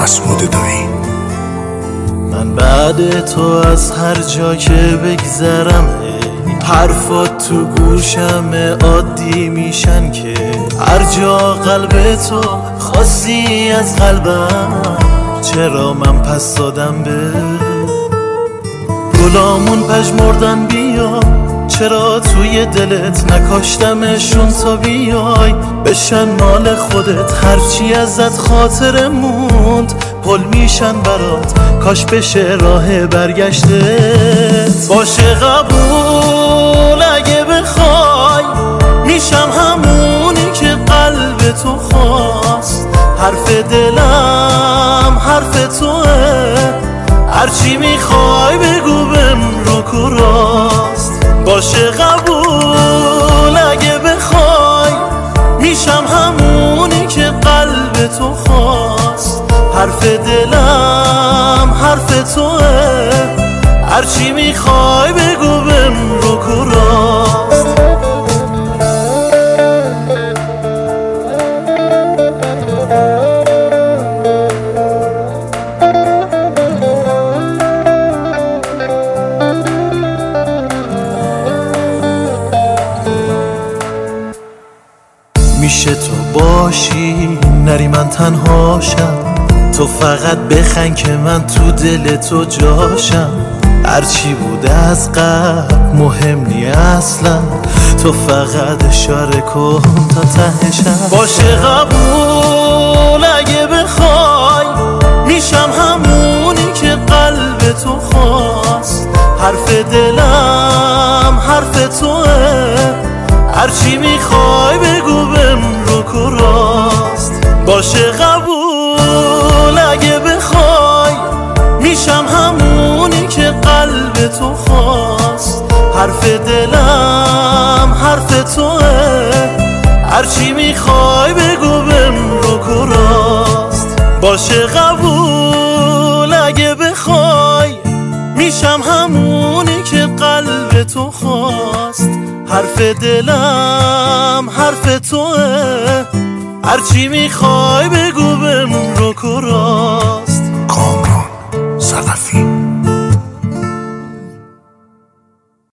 مسعود دایی. من بعد تو از هر جا که بگذرم حرفات تو گوشم عادی میشن که هر جا قلب تو خاصی از قلبم. چرا من پس دادم به گلامون پژمردن بیا؟ چرا توی دلت نکاشتمشون تا بیای بشن مال خودت؟ هرچی ازت خاطر موند پل میشن برات، کاش بشه راه برگشتت. باشه قبول اگه بخوای میشم همونی که قلب تو خواست. حرف دلم حرف توه، هرچی میخوای بگو بمرک و راست. باشه قبول اگه بخوای میشم همونی که قلب تو خواست. حرف دلم حرف توه، هرچی میخوای بگو بمرک و راست. میشه تو باشی نری من تنهاشم، تو فقط بخند که من تو دل تو جاشم. هرچی بوده از قبل مهم نی اصلا، تو فقط اشاره کن تا تهشم. باشه قبول اگه بخوای میشم همونی که قلب تو خواست. حرف دلم حرف توه، هرچی میخوای بگو بمرک و راست. باشه قبول اگه بخوای میشم همونی که قلب تو خواست. حرف دلم حرف توه، هرچی میخوای بگو بمرک و راست. باشه قبول اگه بخوای میشم همونی که قلب تو خواست. حرف دلم حرف توه، هرچی میخوای بگو بمرک و راست. کامران ثقفی.